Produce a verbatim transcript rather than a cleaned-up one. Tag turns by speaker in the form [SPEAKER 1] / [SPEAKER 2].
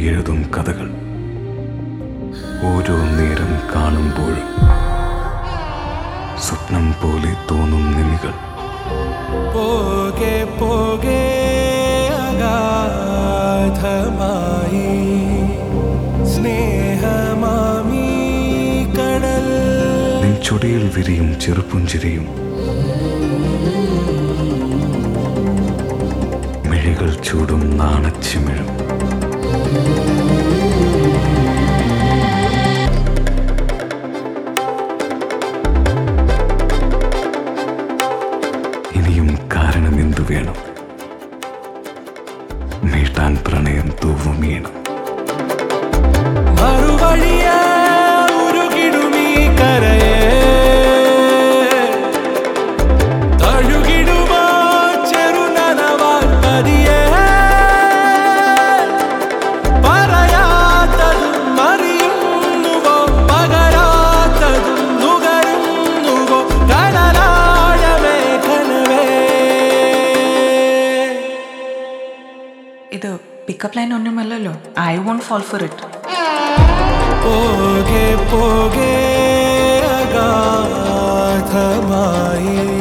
[SPEAKER 1] എഴുതും കഥകൾ ഓരോ നേരം കാണുമ്പോഴും സ്വപ്നം പോലെ തോന്നും നിമികൾ.
[SPEAKER 2] പോകെ പോകെ അഗാധമായി സ്നേഹമാമീ കടൽ.
[SPEAKER 1] നെഞ്ചൊടിയിൽ വിരിയും ചെറുപുഞ്ചിരിയും മിഴികൾ ചൂടും നാണച്ചിമിഴും. ഇനിയും കാരണം എന്തു വേണം, നീട്ടാൻ പ്രണയം തൂവും വീണം.
[SPEAKER 2] മറുവഴിയെ ഉരുകിടുമീ കരയെ തഴുകിടുമോ ചെറുനനവാൽ പതിയെ. പറയാത്തതും അറിയുന്നുവോ പകരാത്തതും നുകരുന്നുവോ കടലാഴമേ കനവേ.
[SPEAKER 3] ഇത് പിക്കപ്പ് ലൈൻ ഒന്നുമല്ലല്ലോ. I won't fall for it.
[SPEAKER 2] പോകെ പോകെ അഗാധമായി